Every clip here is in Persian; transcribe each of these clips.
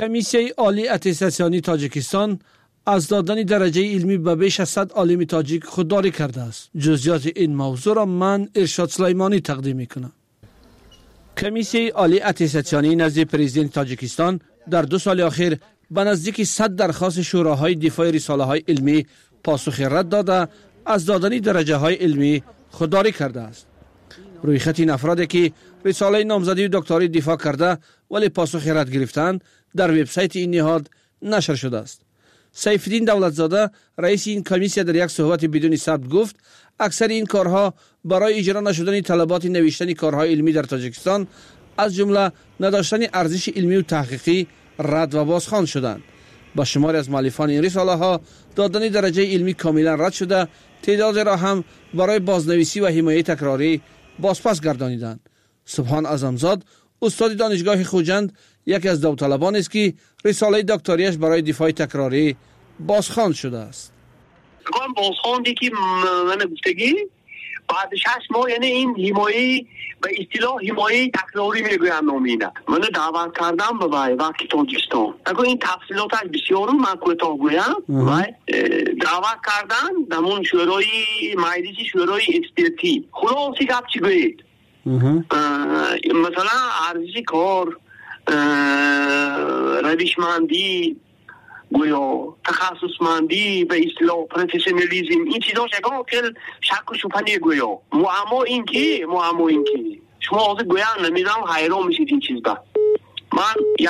کمیسیه عالی اتستاسیونی تاجیکستان از دادن درجه علمی به بیش از 100 عالم تاجیک خودداری کرده است. جزئیات این موضوع را من ارشاد سلیمانی تقدیم میکنم. کمیسیه عالی اتستاسیونی نزد پرزیدنت تاجیکستان در 2 سال اخیر به نزدیک 100 درخواست شوراهای دفاع رساله های علمی پاسخ رد داده از دادن درجه های علمی خودداری کرده است. روی خط این افرادی که رساله نامزدی و دکتری دفاع کرده ولی پاسخ رد گرفتند در وبسایت این نهاد نشر شده است. سیف الدین دولتزاده رئیس این کمیسیه در یک صحبت بدون ثبت گفت اکثر این کارها برای اجرا نشدن طلبات نوشتن کارهای علمی در تاجیکستان از جمله نداشتن ارزش علمی و تحقیقی رد و بازخوان شدند. با شماری از مؤلفان این رساله ها دادن درجه علمی کاملا رد شده، تعداد را هم برای بازنویسی و حمایت تکراری بازپس گردانیدند. سبحان اعظمزاد استاد دانشگاه خوجند یکی از داوطلبان است که رساله دکتریش برای دفاع تکراری بازخواند شده است. بازخواندی که من گفتگی بعد 6 ماه، یعنی این حمایت به اصطلاح حمایت تکراری میگویم نامینه. من دعوت کردم به وقتی تاجیکستان. اگه این تفصیلاتش بسیار من کوتاه گویم. دعوت کردن دمون شورای مجلس شورای اکسپرتی. خلاصی گپ چی گوید؟ مثلا ارزش کار، روشمندی، گویا تخصصمندی به اصطلاح پروفسیونالیسم، این چیزا شگاه که شک و شبهه گویا. معما این که شما حاضر گویا نمیدم حیران میشید این چیز با من یک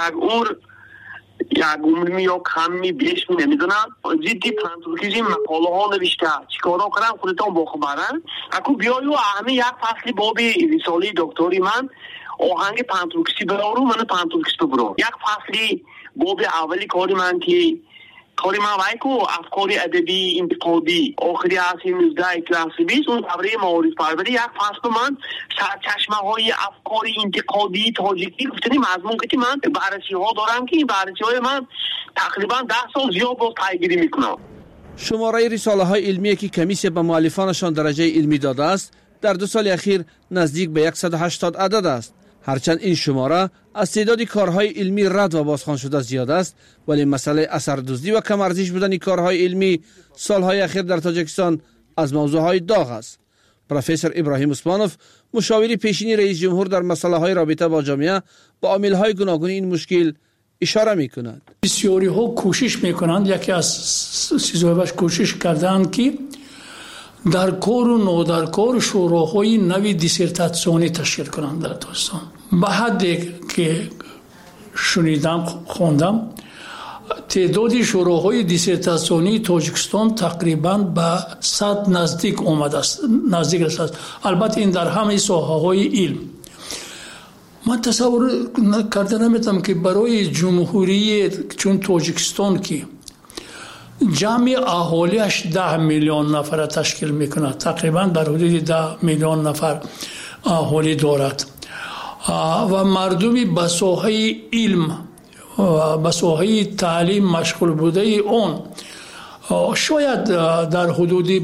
عمر یا کمی بیش نمیدونم جدی پانتورکیزی مقاله ها نوشته چیکارا کردم خودتان باخبرن. اکو بیایو همه یک فصلی باب رساله دکتری من آهنگ پانتورکیزی برارو من پانتورکیزی برو یک فصلی باب اولی کاری من که کاری من وایکو افکاری ادبی انتقادی آخری اصلی 19 کلاس 20 اون دوره معارف پروری یک فصل من سرچشمه های افکاری انتقادی تاجیکی گفتنی مضمون که من بررسی ها دارم که این بررسی های من تقریبا 10 سال زیاد باز پیگیری میکنم. شماره رساله های علمی که کمیسیه به مؤلفانشان درجه علمی داده است در 2 سال اخیر نزدیک به 180 عدد است. هرچند این شماره از تعداد کارهای علمی رد و بازخوان شده زیاد است، ولی مسئله اثردوزی و کم ارزش بودن کارهای علمی سالهای اخیر در تاجیکستان از موضوعهای داغ است. پروفسور ابراهیم عثمانوف مشاور پیشین رئیس جمهور در مسائل رابطه با جامعه با عامل‌های گوناگون این مشکل اشاره می‌کند. بسیاری ها کوشش می‌کنند، یکی از چیزهایش کوشش کردند که در کار و نودرکار شوراهای نوی دیسرتاسیونی تشکیل کنند در تاجیکستان. به حدی که شنیدم خوندم تعداد شوراهای دیسرتاسیونی تاجیکستان تقریبا به 100 نزدیک آمده است، نزدیک است. البته این در همه ساحه‌های علم. من تصور کرده نمیتونم که برای جمهوری چون تاجیکستان که جمعی اهالیش 10 میلیون نفر تشکیل میکنه، تقریبا در حدود 10 میلیون نفر اهالی دارد و مردمی به ساحه علم و به ساحه تعلیم مشغول بوده اون شاید در حدود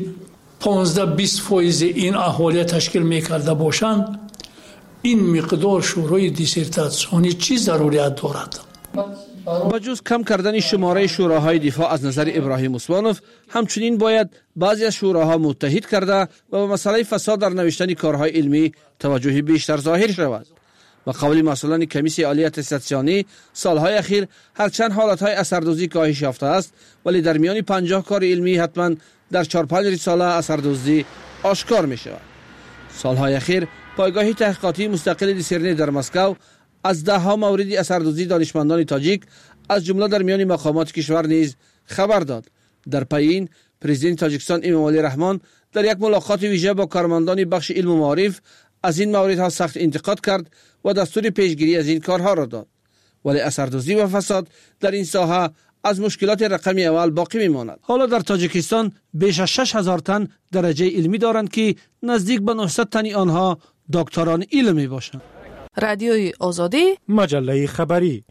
15-20% این اهالی تشکیل میکرده باشند. این مقدار شورای دیسرتاسیونی چی ضروریت دارد؟ با جز کم کردن شماره شوراهای دفاع از نظر ابراهیم عثمانوف، همچنین باید بعضی از شوراها متحد کرده و به مسئله فساد در نوشتن کارهای علمی توجه بیشتر ظاهر شود. و قول مسئولان کمیسیه عالی اتستاسیونی سالهای اخیر هرچند حالتهای اثردوزی کاهش یافته است، ولی در میان 50 کار علمی حتما در 4-5 رساله اثردوزی آشکار می شود. سالهای اخیر پایگاه تحقیقاتی مستقل دیسرنی در مسکو از 10 مورد اثردوزی دانشمندان تاجیک از جمله در میان مقامات کشور نیز خبر داد. در پی این پرزیدنت تاجیکستان امامعلی رحمان در یک ملاقات ویژه با کارمندان بخش علم و معارف از این موردها سخت انتقاد کرد و دستور پیشگیری از این کارها را داد. ولی اثردوزی و فساد در این ساحه از مشکلات رقمی اول باقی میماند. حالا در تاجیکستان بیش از 6000 تن درجه علمی دارند که نزدیک به 900 تن آنها دکتران علمی باشند. رادیوی آزادی، مجله خبری.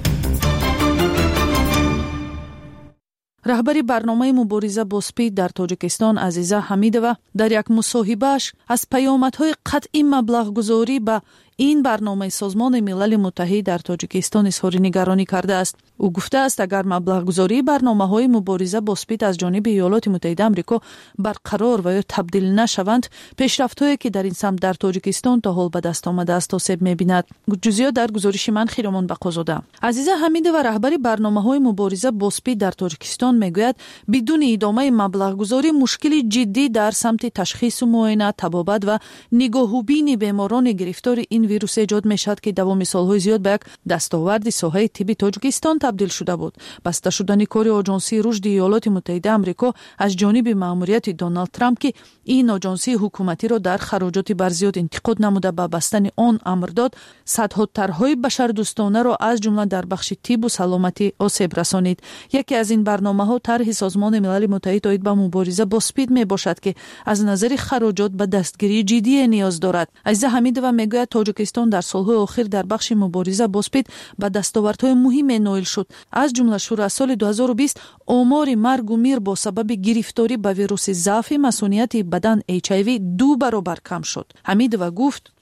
رهبری برنامه مبارزه با سپید در تاجیکستان عزیزه حمیدوه در یک مصاحبهش از پیامدهای قطعی مبلغ گذاری به این برنامه سازمان ملل متحد در تاجیکستان اظهار نگرانی کرده است. او گفته است اگر مبلغ‌گذاری برنامه‌های مبارزه با اسپید از جانب ایالات متحده آمریکا برقرار و یا تبدیل نشوند، پیشرفت‌هایی که در این سمت در تاجیکستان تا حال به دست آمده است آسیب می‌بیند. جزئیات در گزارش من خیرمان بقازاده. عزیزه حمیده و رهبر برنامه‌های مبارزه با اسپید در تاجیکستان میگوید بدون ادامه مبلغ‌گذاری مشکل جدی در سمت تشخیص و معاینه، طبابت و نگاهوبین بیماران گرفتار این ویروس ایجاد می‌شود که دوام سال‌های زیاد به یک دستاورد ساحه طبی تاجیکستان تبدیل شده بود. بسته شدن کار آژانسی رشد ایالات متحده آمریکا از جانب مأموریت دونالد ترامپ که این آژانسی حکومتی را در خراجات برزیاد انتقاد نموده به بستن آن امر داد، صدها طرح‌های بشردوستانه را از جمله در بخش طب و سلامتی آسیب رسانید. یکی از این برنامه‌ها طرح سازمان ملل متحد عاید به مبارزه با اسپید میباشد که از نظر خراجات به دستگیری جدی نیاز دارد. عزیز حمید و میگوید تاجیکستان در سال‌های اخیر در بخش مبارزه با اسپید به دستاوردهای مهم نائل شد. از جمله شروع از سال 2020 آمار مرگ و میر با سبب گرفتاری به ویروس ضعف مسئولیت بدن HIV 2 برابر کم شد. حمید و گفت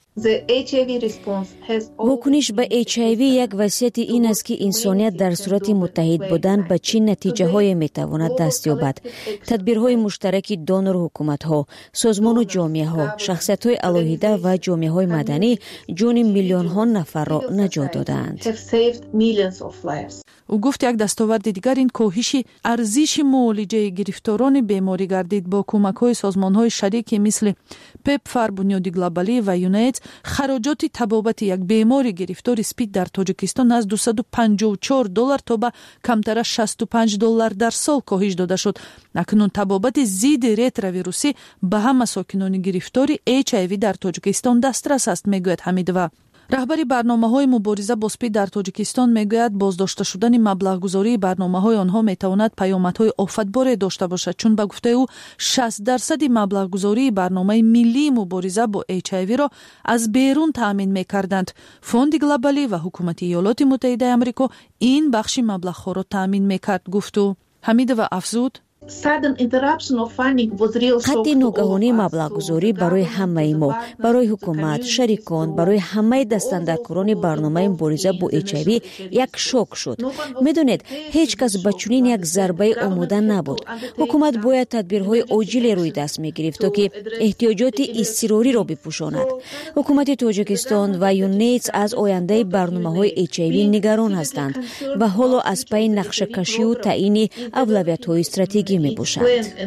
واکنش به HIV یک وصیت این است که انسانیت در صورت متحد بودن به چه نتیجه های میتواند دست یابد. تدبیرهای مشترک دونر حکومت ها، سازمان و جامعه ها، شخصیت های علاهیده و جامعه های مدنی جون میلیون ها نفر را نجات دادند. او گفت یک دستاورد دیگر این کاهش ارزش معالجه گرفتاران بیماری گردید. با کمک های سازمان های شریک مثل پپفر، بنیاد گلوبالی و یونایت خراجات طبابت یک بیماری گرفتار اسپید در تاجیکستان از $254 تا به کمتر از $65 در سال کاهش داده شد. اکنون طبابت ضد ریتروویروسی به همه ساکنان گرفتار HIV در تاجیکستان دسترس است، میگوید حمیدوی. رهبر برنامه‌های مبارزه با اسپید در تاجیکستان میگوید بازداشته شدن مبلغ‌گذاری برنامه‌های آنها میتواند پیامدهای آفتبار داشته باشد، چون به گفته او 60% مبلغ‌گذاری برنامه ملی مبارزه با HIV را از بیرون تامین می‌کردند. فوند گلوبالی و حکومت ایالات متحده آمریکا این بخش مبلغ‌ها را تامین می‌کرد، گفت او. حمید و افزود قطع ناگهانی مبلغ‌گذاری برای همه ما، برای حکومت، شریکان، برای همه دستاندرکاران برنامه مبارزه با HIV یک شوک شد. میدونید هیچ کس به چنین یک ضربه آماده نبود. حکومت باید تدبیرهای عاجل روی دست میگرفت تا که احتیاجات اضطراری را بپوشاند. حکومت تاجیکستان و یونایت از آینده برنامه‌های HIV نگران هستند و حالا از پی نقشه کشی و تعیین اولویت‌های استراتژیکی میباشد.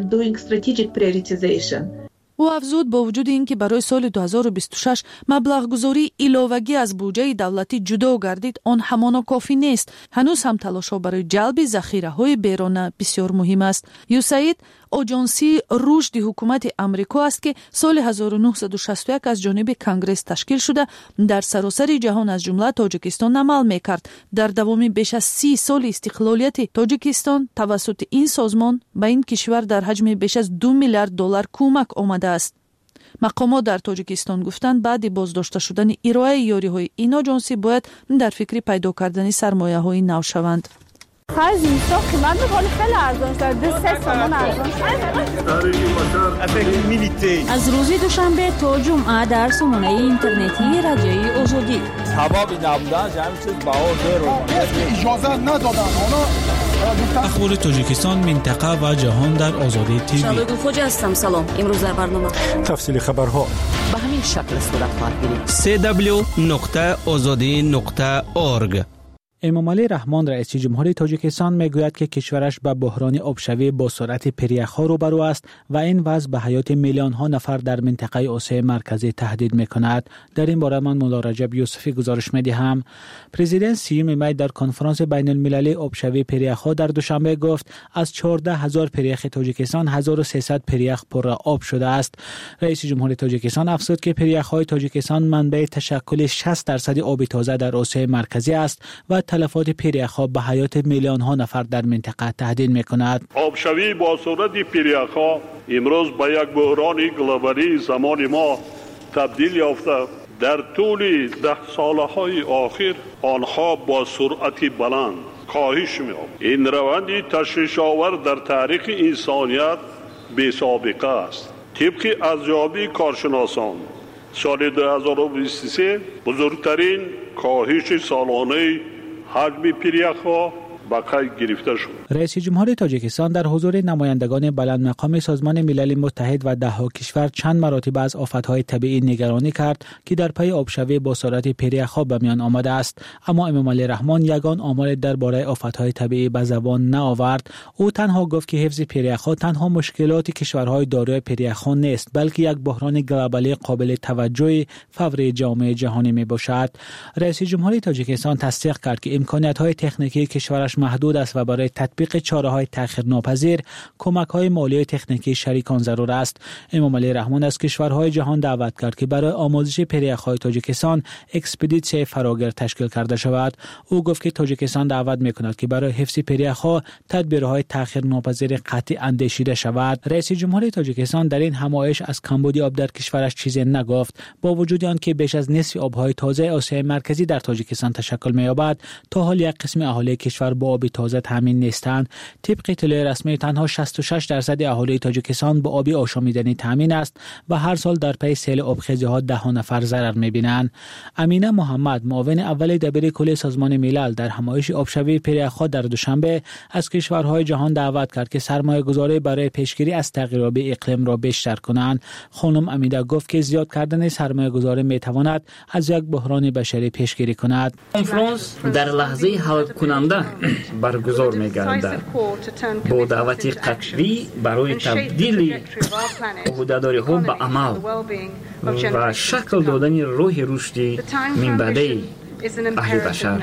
او افزود با وجود اینکه برای سال 2026 مبلغ گذاری علاوگی از بودجه دولتی جدا گردید، آن همانا کافی نیست. هنوز هم تلاش‌ها برای جلب ذخیره‌های بیرونه بسیار مهم است. یوساید آژانسی رشد حکومت آمریکا است که سال 1961 از جانب کنگره تشکیل شده در سراسر جهان از جمله تاجیکستان عمل می‌کرد. در دوام بیش از 30 سال استقلالیت تاجیکستان توسط این سازمان به این کشور در حجم بیش از $2 میلیارد کمک آمده است. مقامات در تاجیکستان گفتند بعد بازداشته شدن ارائه یاری‌های این آژانسی باید در فکر پیدا کردن سرمایه‌های نو شوند. خرج اینستا قیمت می‌کنه خیلی ارزان شده. 2 تومان ارزان شده. از روز دوشنبه تا جمعه در سامانه اینترنتی رادیوی آزادی. سبب نبودن همین چیز بهار اجازه ندادن. اخبار تاجیکستان، منطقه و جهان در آزادی تیوی. شاگرد خوجا هستم. سلام. امروز در برنامه تفصیل خبرها به همین شکل صورت خواهد گرفت. www.azadi.org. امام علی رحمان رئیس جمهوری تاجیکستان میگوید که کشورش به بحران آبشوی با سرعت پریخ‌ها روبرو است و این وضع به حیات میلیون ها نفر در منطقه آسیای مرکزی تهدید میکند. در این باره من مولا رجب یوسفی گزارش میدهم. پرزیدنت سیوم می در کنفرانس بین المللی آبشوی پریخ‌ها در دوشنبه گفت از 14,000 پریخ تاجیکستان 1300 پریخ پر آب شده است. رئیس جمهوری تاجیکستان افزود که پریخ‌های تاجیکستان منبع تشکل 60% آب تازه در آسیای مرکزی است و تلفات پریخ‌ها به حیات میلیون ها نفر در منطقه تهدید می‌کند. آبشوی با سرعت پریخ‌ها امروز به یک بحران گلوبالی زمان ما تبدیل یافته. در طول 10 سالهای آخر آنها با سرعت بلند کاهش می‌یابد. این روند تشویش‌آور در تاریخ انسانیت بی‌سابقه است. طبق ارزیابی کارشناسان سال 2023 بزرگترین کاهش سالانه حجم پریخ‌ها به قید گرفته شد. رئیس جمهور تاجیکستان در حضور نمایندگان بلند مقام سازمان ملل متحد و ده‌ها کشور چند مراتب از آفت‌های طبیعی نگرانی کرد که در پی آبشوی با سرعت پریخ‌ها به میان آمده است، اما امام علی رحمان یگان آمار درباره آفت‌های طبیعی به زبان نآورد. او تنها گفت که حفظ پریخ‌ها تنها مشکلات کشورهای دارای پریخ‌ها نیست، بلکه یک بحران گلوبالی قابل توجه فوری جامعه جهانی میباشد. رئیس جمهور تاجیکستان تصدیق کرد که امکانات‌های تکنیکی کشورش محدود است و برای تطبیق چاره‌های تأخیرناپذیر کمک‌های مالی و تکنیکی شریکان ضرور است. امام علی رحمان از کشورهای جهان دعوت کرد که برای آموزش پریخ‌های تاجیکستان اکسپدیسیون فراگیر تشکیل کرده شود. او گفت که تاجیکستان دعوت می‌کند که برای حفظ پریخ‌ها تدبیرهای تأخیرناپذیر قطعی اندیشیده شود. رئیس جمهور تاجیکستان در این همایش از کمبودی آب در کشورش چیزی نگفت. با وجود آنکه بیش از نصف آب‌های تازه آسیای مرکزی در تاجیکستان تشکل می‌یابد، تا حال یک قسم اهالی کشور با آب تازه تامین نیستند. طبق اطلاع رسمی تنها 66% اهالی تاجیکستان با آب آشامیدنی تامین است و هر سال در پی سیل آبخیزی‌ها ده نفر ضرر می‌بینند. امینه محمد، معاون اول دبیر سازمان ملل، در همایش آبشوی پریخ‌ها در دوشنبه از کشورهای جهان دعوت کرد که سرمایه‌گذاری برای پیشگیری از تغییرات اقلیم را بیشتر کنند. خانم امیده گفت که زیاد کردن سرمایه‌گذاری می‌تواند از یک بحران بشری پیشگیری کند. کنفرانس در لحظه حل کننده برگزار می‌گردد با دعوت قطعی برای تبدیل عهده‌داری‌ها به عمل و شکل دادن راه رشدی منبعی اهل بشر.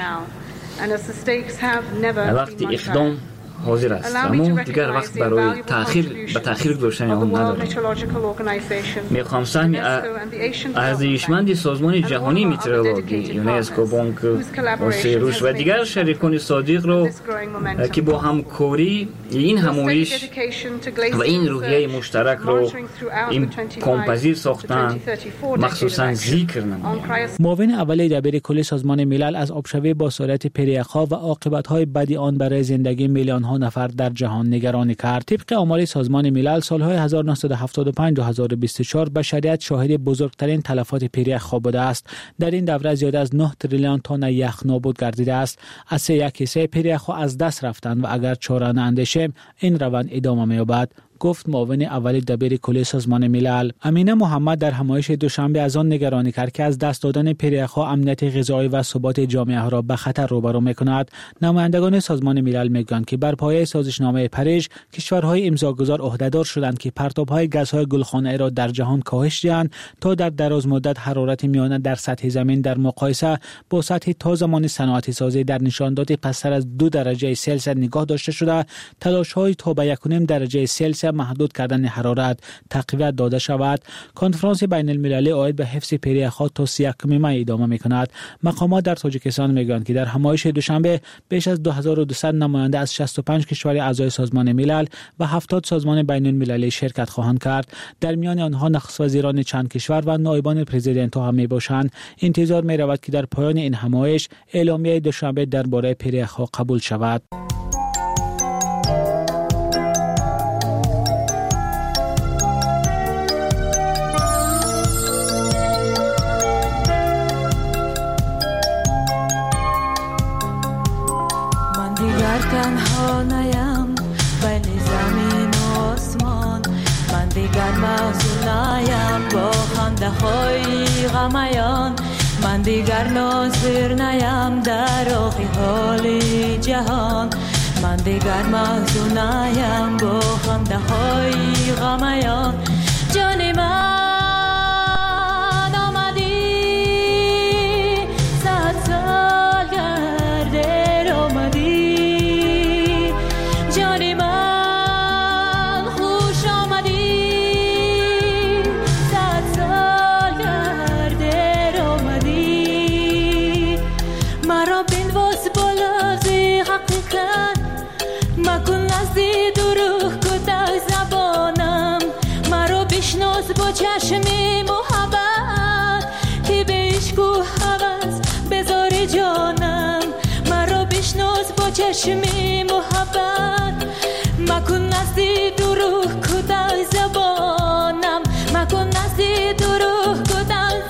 وقتی اقدام حاضر است، اما دیگر وقت برای تأخیر گذاشتن آن نداریم. میخوام سهم ارزشمند سازمان جهانی مترولوژی، یونسکو، بانک واسطه رشد و دیگر شریکان صادق را که با همکاری این همایش و این روحیه مشترک را امکان‌پذیر ساختند، مخصوصا ذکر نمودند. معاون اول دبیر کل سازمان ملل از آبشوی با سرعت پریخ‌ها و عاقبت‌های بدی آن برای زندگی میلیون‌ها نفر در جهان نگرانی کرد. طبق آمار سازمان ملل سالهای 1975 تا 2024 بشریت شاهد بزرگترین تلفات پریخ‌ها بوده است. در این دوره زیاد از 9 تریلیون تن یخ نابود گردیده است. از 1/3 پریخ‌ها از دست رفتند و اگر چاره ناندیشیم این روند ادامه می‌یابد، گفت معاون اول دبیر کل سازمان ملل. امینه محمد در همایش دوشنبه از آن نگرانی کرد که از دست دادن پریخ‌ها امنیت غذایی و ثبات جامعه را به خطر روبرو می‌کند. نمایندگان سازمان ملل می‌گویند که بر پایه سازشنامه پاریس کشورهای امضاگزار عهده‌دار شدند که پرتاب‌های گازهای گلخانه‌ای را در جهان کاهش دهند تا در دراز مدت حرارت میانه در سطح زمین در مقایسه با سطح تا زمان صنعتی سازی در نشاندات پستر از 2 درجه سلسیوس نگاه داشته شده. تلاش‌های تا به 1.5 درجه سلسیوس محدود کردن حرارت تقویت داده شود. کنفرانس بین المللی عاید به حفظ پریخ‌ها تا 31 می ادامه می‌کند. مقامات در تاجیکستان می‌گویند که در همایش دوشنبه بیش از 2200 نماینده از 65 کشور اعضای سازمان ملل و 70 سازمان بین المللی شرکت خواهند کرد. در میان آنها نخست وزیران چند کشور و نایبان پرزیدنت‌ها هم می‌باشند. انتظار می‌رود که در پایان این همایش اعلامیه دوشنبه درباره پریخ‌ها قبول شود. تنها نیم بین زمین و آسمان، من دیگر محزون نیم با خنده های غمیان، من دیگر ناظر نیم در آخی حال جهان، من دیگر محزون نیم با خنده های غمیان. جان من آمدی 100 سال گرده آمدی، با چشمی محبت که به عشق و هوس بذار جانم، مرا بشناس با چشمی محبت، مکن نزدی دروغ کدای زبانم، مکن نزدی دروغ کدای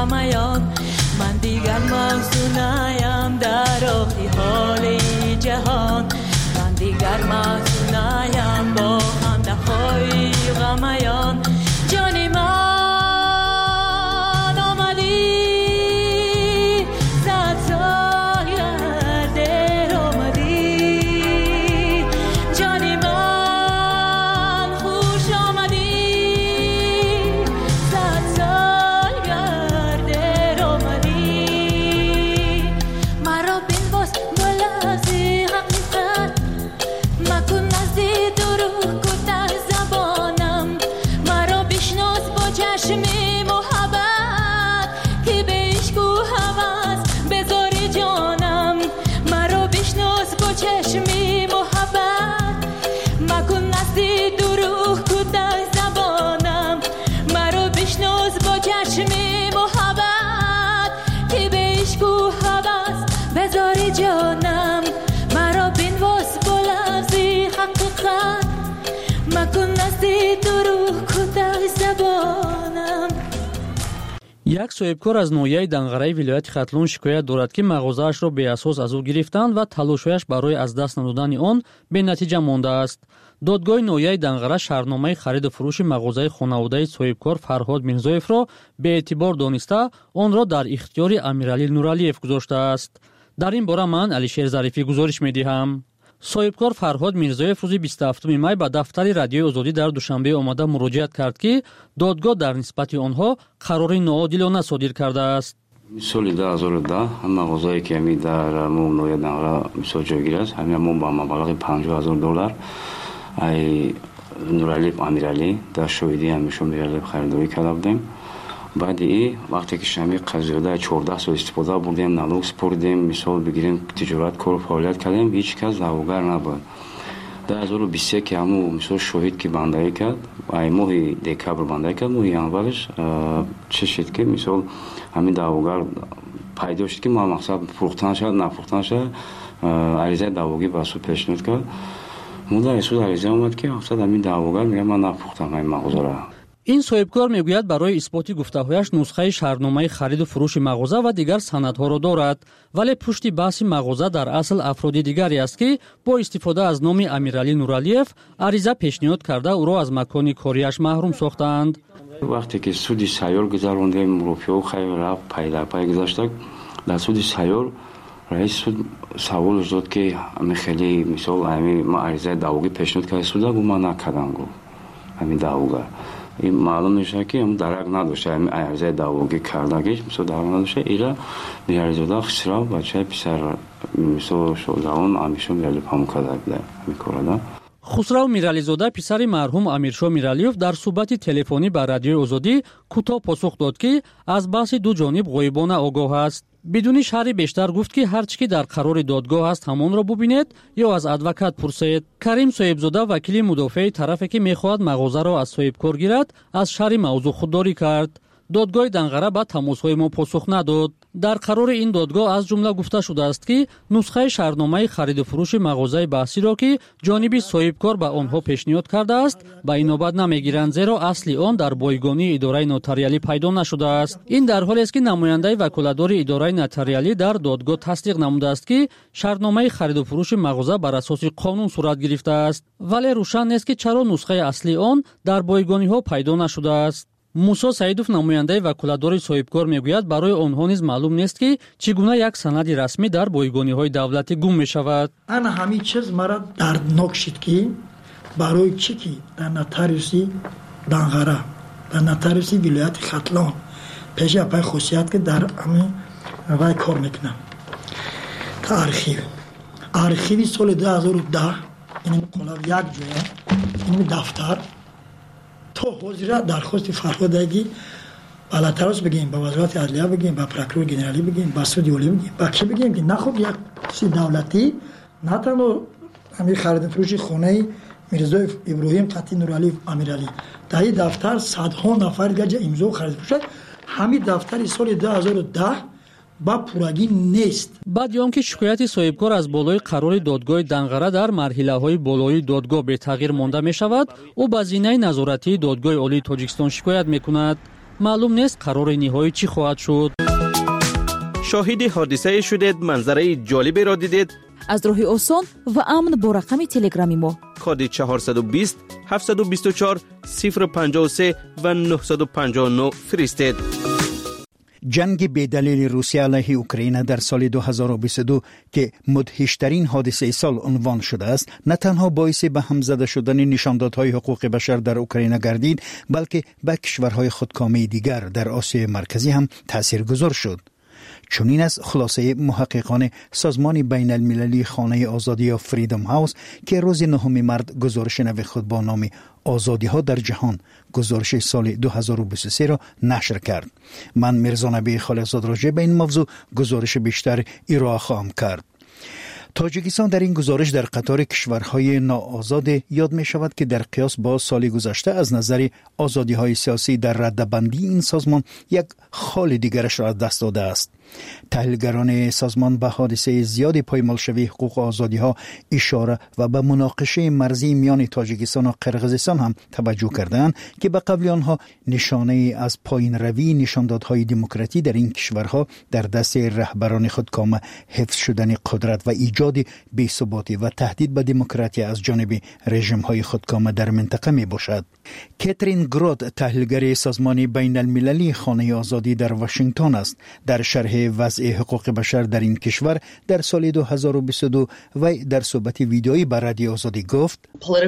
غمیان من دیگر موضوع نیم در آخی حال جهان من دیگر موضوع نیم با هم دخوی غمیان جانی من آمدی زد سال گرده آمدی جانی من خوش آمدی زد سال گرده آمدی مرا بین باز بلازی حقیقت مکن نزدی دروح کتر زبانم مرا بشناس با چشمی محبت که به عشق و هوس بذاری جانم مرا بشناس با چشمی محبت مکن نزدی دروح کتر زبانم مرا بشناس با چشمی محبت که به عشق و هوس بذاری جانم مرا بنواس با لفظی حقیقت مکن نزدی دروح کتر زبانم یک صاحبکار از نویه دنغرای ولایت خطلون شکایت دارد که مغازه‌اش را به اساس از او گرفتند و تلاش‌هایش برای از دست ندادن آن به نتیجه مانده است. دادگاه نویه دنغره شهرنامه خرید و فروش مغازه خانواده صاحبکار فرهاد میرزایف را به اعتبار دانسته آن را در اختیار امیرعلی نورعلیف گذاشته است. در این باره من علیشیر ظریفی گزارش می‌دهم. صاحبکار فرهاد میرزایف روز 27 می به دفتر رادیوی آزادی در دوشنبه آمده مراجعت کرد که دادگاه در نسبت آنها قرار ناعادلانه صادر کرده است. سال 2010 مغازه‌ای که می در نویه دنغره مثال جایگیر است همون با مبلغ $50,000 ای نورعلیف امیرعلی در شاهدی همیشون میرعلیف خریداری کرده بودیم. بعد وقتی که شمی قضیه 14 سال استفاده بردیم نالوگ سپردیم مثال بگیریم تجارت کار و فعالیت کردیم هیچ کس دعواگر نبود. در 2023 که همون مثال شاهد که بندایی کرد ای ماه دکبر بندایی کرد ماه ینورش چه شد که مثال همین دعواگر پیدا شد که ما مقصد فروختن شد نفروختن شد عریضه دعواگی به سود پیشنهاد کرد مدت اسود عریضه اومد که مقصد همین دعواگر میگه من نفروختم این مغازه را. این صاحبکار میگوید برای اثبات گفته‌هایش نسخه شهرنامه خرید و فروش مغازه و دیگر سندها را دارد ولی پشت بحث مغازه در اصل افراد دیگری است که با استفاده از نام امیرعلی نورعلیف عریضه پیشنهاد کرده او را از مکان کاریش محروم ساختند. وقتی که سود سیار گذراندیم روپیه خیلی رفت پای در پای گذاشتک در سود سیار رئیس سود سوال داد که همین خیلی مثال همین ما عریضه دعواگی پیشنهاد کرده سودا گفت من نکردم گفت همین دعواگر این معلوم میشه که هم درک نداشته همین عریضه دعواگی کردگیش مثلا درک نداشته ایرا میارزوده خسرا بچه پسر مثلا شوزاون همیشه میرعلیف هم کرده بوده میکرده. خسرو میرعلیزاده پسر مرحوم امیرشاه میرعلیف در صحبت تلفنی با رادیوی آزادی کوتاه پاسخ داد که از بحث دو جانب غایبانه آگاه است. بدون شرح بیشتر گفت که هر چی که در قرار دادگاه است همان را ببینید یا از ادوکات پرسید. کریم صاحبزاده وکیل مدافع طرفی که میخواهد مغازه را از صاحبکار گیرد از شرح موضوع خودداری کرد. دادگاه دنغره به تماس‌های ما پاسخ نداد. در قرار این دادگاه از جمله گفته شده است که نسخه شهرنامه خرید و فروش مغازه بحثی را که جانب صاحبکار به آنها پیشنهاد کرده است به این نوبت نمیگیرند زیرا اصلی آن در بایگانی اداره نوتاریالی پیدا نشده است. این در حالی است که نماینده وکالتدار اداره نوتاریالی در دادگاه تصدیق نموده است که شهرنامه خرید و فروش مغازه بر اساس قانون صورت گرفته است ولی روشن نیست که چرا نسخه اصلی آن در بایگانی ها پیدا نشده است. موسی سعیدوف نماینده وکالتدار صاحبکار میگوید برای آنها نیز معلوم نیست که چگونه یک سند رسمی در بایگانی‌های دولتی گم می‌شود. انا همین چیز مرا دردناک شد که برای چی که در نوتاریوسی دنغره در نوتاریوسی ولایت خطلان پیش پای خصوصیت که در همین وای کار میکنم تا آرخیوی سال 2010 این قلاب یک جویا این دفتر تو حضور درخواست فرهادگی بالاترش بگیم با وزارت عدلیه بگیم با پروکرور گنرالی بگیم با سود اولی بگیم با کی بگیم که نخوب یک چیز دولتی نه تنها همین خرید فروش خونه میرزایف ابراهیم قطی نورعلی امیرعلی در این دفتر صدها نفر گرج امضا خرید فروش همین دفتر سال 2010 با پورگی نیست. بعد که شکایت صاحبکار از بالای قرار دادگاه دنغره در مرحله‌های بالای دادگاه به تغییر مانده می شود او به زینه نظارتی دادگاه عالی تاجیکستان شکایت می کند. معلوم نیست قرار نهایی چی خواهد شد. شاهد حادثه شدید، منظره جالبی را دیدید؟ از راه آسان و امن با رقم تلگرامی ما کد 420 724 053 و 959 فرستید. جنگ بی‌دلیل روسیه علیه اوکراین در سال 2022 که مدهشترین حادثه سال عنوان شده است، نه تنها باعث به هم زده شدن نشاندادهای حقوق بشر در اوکراین گردید، بلکه به کشورهای خودکامه دیگر در آسیای مرکزی هم تاثیرگذار شد. چنین از خلاصه محققان سازمان بین المللی خانه آزادی یا فریدم هاوس که روز 9 مارس گزارش نو خود با نام آزادی ها در جهان گزارش سال 2023 را نشر کرد. من میرزا نبی خالقزاد راجع به این موضوع گزارش بیشتر ارائه خواهم کرد. تاجیکستان در این گزارش در قطار کشورهای ناآزاد یاد می شود که در قیاس با سال گذشته از نظر آزادی های سیاسی در رده‌بندی این سازمان یک خال دیگرش را از دست داده است. تحلیلگران سازمان به حادثه زیاد پایمالشوی حقوق آزادی ها اشاره و به مناقشه مرزی میان تاجیکستان و قرقیزستان هم توجه کردند که به قبل آنها نشانه از پایین روی نشاندادهای دموکراسی در این کشورها در دست رهبران خودکامه، حفظ شدن قدرت و ایجاد بی‌ثباتی و تهدید به دموکراسی از جانب رژیم‌های خودکامه در منطقه می باشد. کاترین گراد، تحلیلگر سازمان بین المللی خانه آزادی در واشنگتن است، در شرح وضع حقوق بشر در این کشور در سال 2022 و در صحبت ویدئویی بر رادیو آزادی گفت: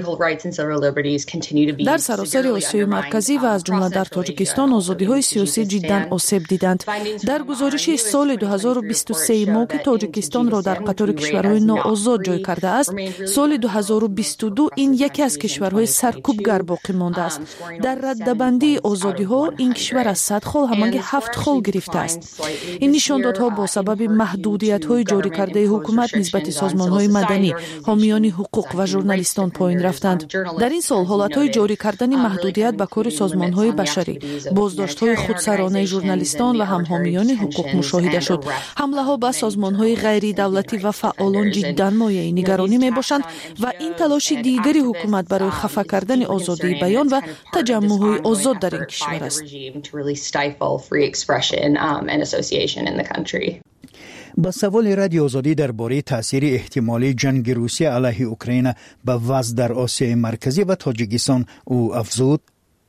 در سراسر آسیای مرکزی و از جمله در تاجیکستان آزادی‌های سیاسی جداً آسیب دیدند. در گزارش سال 2023 ما که تاجیکستان را در قطار کشورهای ناآزاد جای کرده است، سال 2022 این یکی از کشورهای سرکوبگر باقی مانده است. در رده‌بندی آزادی‌ها این کشور از 100 خال همانگ 7 خال گرفته است. این نشاندادها با سبب محدودیت‌های جاری کرده حکومت نسبت سازمان‌های مدنی، حامیان حقوق و ژورنالیستان پایین رفتند. در این سال حالت‌های جاری کردن محدودیت به کار سازمان‌های بشری، بازداشت‌های خودسرانه ژورنالیستان و هم حامیان حقوق مشاهده شد. حمله‌ها به سازمان‌های غیر دولتی و فعالان جداً مایه نگرانی می‌باشند و این تلاش دیگری حکومت برای خفه کردن آزادی بیان و تجمع‌های آزاد در این کشور است. با سوال رادیو آزادی درباره تاثیر احتمالی جنگ روسیه علیه اوکراین به وضع در آسیای مرکزی و تاجیکستان او افزود: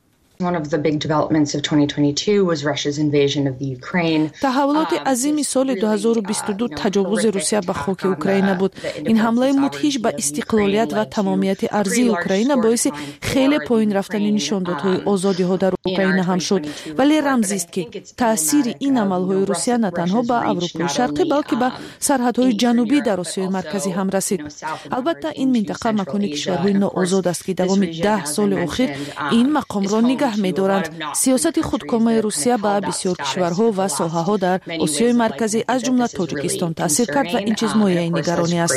تحولات عظیم سال 2022 تجاوز روسیه به خاک اوکراین بود. این حمله مدهش به استقلالیت و تمامیت ارضی اوکراین باعث خیلی پایین رفتن نشاندادهای آزادی ها در اوکراین هم شد، ولی رمزی است که تاثیر این عملهای روسیه نه تنها به اروپای شرقی بلکه به سرحدهای جنوبی در آسیای مرکزی هم رسید. البته این منطقه مکان کشورهای ناآزاد است که دوام 10 سال اخیر این مقام را نگه می‌دارند. سیاست خودکامه روسیه به بسیار کشورها و ساحه‌ها در آسیای مرکزی از جمله تاجیکستان تاثیر کرد و این چیز مایه نگرانی است.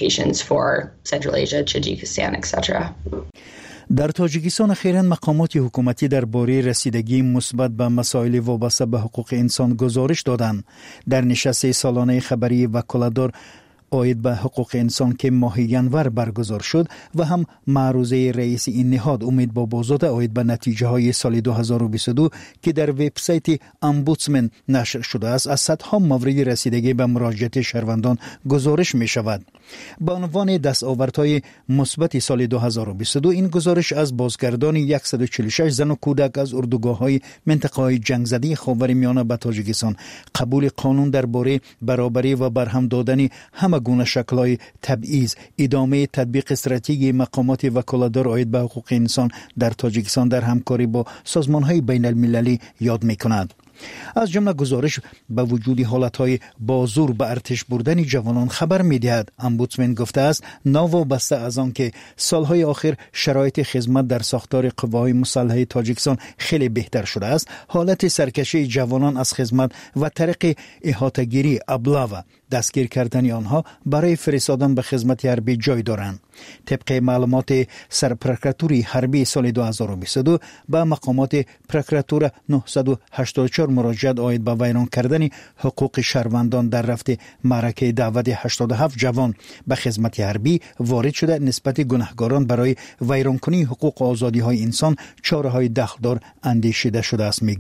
در تاجیکستان اخیراً مقامات حکومتی درباره رسیدگی مثبت به مسائل وابسته به حقوق انسان گزارش دادند. در نشست سالانه خبری وکالتدار آید به حقوق انسان که ماه ینور برگزار شد و هم معروضه رئیس این نهاد امید بابازاده آید به نتیجه های سال 2022 که در وبسایت امبودسمن نشر شده است از صدها مورد رسیدگی به مراجعت شهروندان گزارش می شود. با عنوان دستاوردهای مثبت سال 2022 این گزارش از بازگردانی 146 زن و کودک از اردوگاه‌های منطقه‌های جنگ زده خاورمیانه به تاجیکستان، قبول قانون درباره برابری و برهم دادن همه گونه شکل‌های تبعیض، ادامه تطبیق استراتژی مقامات وکالتدار آید به حقوق انسان در تاجیکستان در همکاری با سازمان‌های بین المللی یاد می‌کند. از جمله گزارش به وجود حالتهای با زور به ارتش بردن جوانان خبر می‌دهد. امبودسمن گفته است ناوابسته از آن که سالهای آخر شرایط خدمت در ساختار قواهای مسلحه تاجیکستان خیلی بهتر شده است، حالت سرکشی جوانان از خدمت و طریق احاطه‌گیری ابله و دستگیر کردن آنها برای فرستادن به خدمت حربی جای دارند. طبق معلومات سرپرکراتوری حربی سال 2022 به مقامات پرکراتور 984 مراجعت آید به ویران کردن حقوق شهروندان در رفت معرکه دعوت 87 جوان به خدمت حربی وارد شده. نسبت گناهکاران برای ویرانکنی حقوق و آزادی های انسان چاره‌های دخلدار اندیشیده شده است میگوید.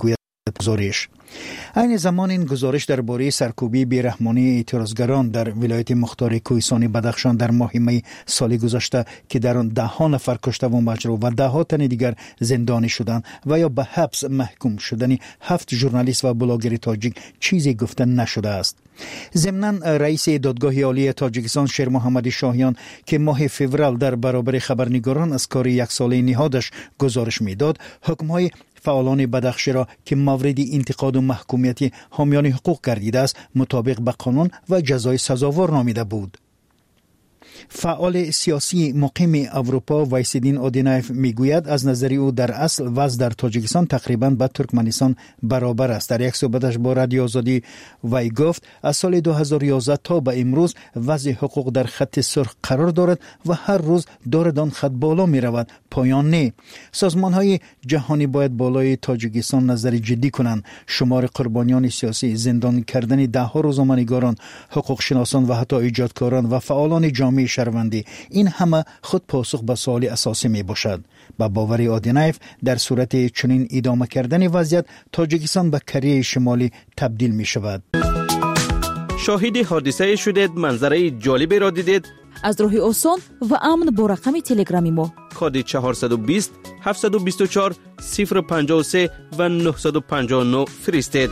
گزارش. این زمان این گزارش درباره سرکوبی بیرحمانه اعتراضگران در ولایت مختار کوهستان بدخشان در ماه می سال گذشته که در آن 10 نفر کشته و مجروح و 10 تن دیگر زندانی شدند و یا به حبس محکوم شدن 7 ژورنالیست و بلاگر تاجیک چیزی گفته نشده است. ضمناً رئیس دادگاه عالی تاجیکستان شیر محمد شاهیان که ماه فوریه در برابر خبرنگاران از کار 1 ساله نهادش گزارش میداد، حکم‌های فعالان بدخشی را که مورد انتقاد و محکومیت حامیان حقوق گردیده است مطابق به قانون و جزای سزاوار نامیده بود. فعال سیاسی مقیم اروپا وایسیدین اودینایف میگوید از نظر او در اصل وضع در تاجیکستان تقریبا با ترکمنستان برابر است. در یک صحبتش با رادیو آزادی وی گفت از سال 2011 تا به امروز وضع حقوق در خط سرخ قرار دارد و هر روز دارد آن خط بالا می رود، پایان نه. سازمان های جهانی باید بالای تاجیکستان نظر جدی کنند. شمار قربانیان سیاسی، زندانی کردن 10 روزنامه‌نگاران، حقوق شناسان و حتی ایجادکاران و فعالان جامعه شهروندی، این همه خود پاسخ به سوال اساسی می باشد. با باور آدینایف در صورت چنین ادامه کردن وضعیت تاجیکستان به کره شمالی تبدیل می شود. شاهد حادثه شدید، منظره جالبی را دیدید. از راه آسان و امن با رقم تلگرامی ما کد 420 724 053 و 959 فرستید.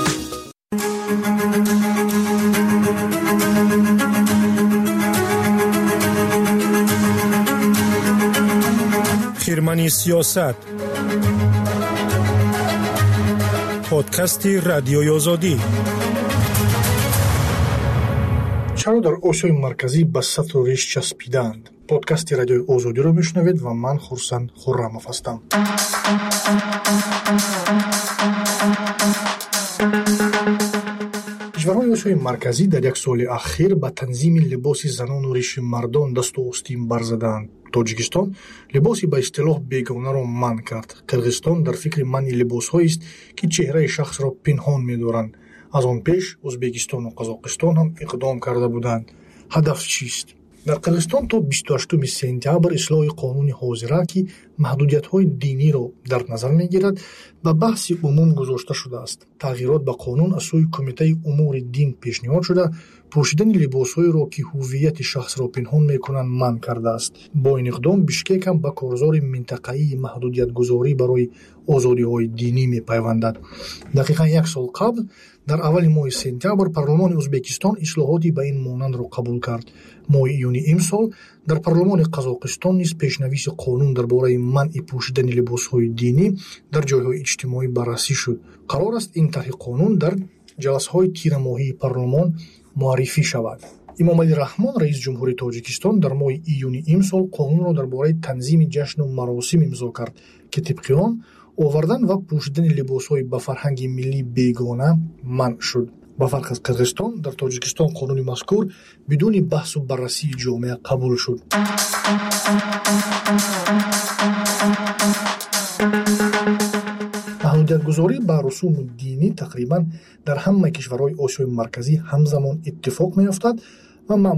خیرمنی سیاست، پادکست رادیوی آزادی. چرا در آسیای مرکزی به سطر و ریش چسبیدند؟ پادکست رادیوی آزادی رو میشنوید و من خورسند خرموف هستم. کشورهای آسیای مرکزی در 1 سال اخیر به تنظیم لباس زنان و ریش مردان دست و آستین برزدند. تاجیکستان لباسی به اصطلاح بیگانه را منع کرد. قرقیزستان در فکر منع لباس‌هایی است که چهره شخص را پنهان می‌دارند. از آن پیش ازبکستان و قزاقستان هم اقدام کرده بودند. هدف چیست؟ در قرقیزستان تا 28 سپتامبر اصلاح قانون حاضره که محدودیت‌های دینی را در نظر می‌گیرد به بحث عموم گذاشته شده است. تغییرات به قانون از سوی کمیته امور دین پیشنهاد شده پوشیدن لباس‌هایی را که هویت شخص را پنهان می‌کنند منع کرده است. با این اقدام بشکک هم به کارزار منطقه‌ای محدودیت گذاری برای آزادی‌های دینی می‌پیوندد. دقیقاً 1 سال قبل در اول ماه سپتامبر پارلمان ازبکستان اصلاحاتی به این مانند را قبول کرد. ماه ایونی امسال در پارلمان قزاقستان نیز پیشنویس قانون درباره منع پوشیدن لباس‌های دینی در جای‌های اجتماعی بررسی شد. قرار است این طرح قانون در جلسه‌های تیر ماهی پارلمان معرفی شود. امام علی رحمان رئیس جمهوری تاجیکستان در ماه ایونی امسال قانون را درباره تنظیم جشن و مراسم امضا کرد که طبق آن آوردن و پوشیدن لباس‌های به فرهنگ ملی بیگانه منع شد. با فرق از قرقیزستان در تاجیکستان قانون مذکور بدون بحث و بررسی جامعه قبول شد. محدودیت گذاری بر رسوم دینی تقریبا در همه کشورهای آسیای مرکزی همزمان اتفاق می‌افتد و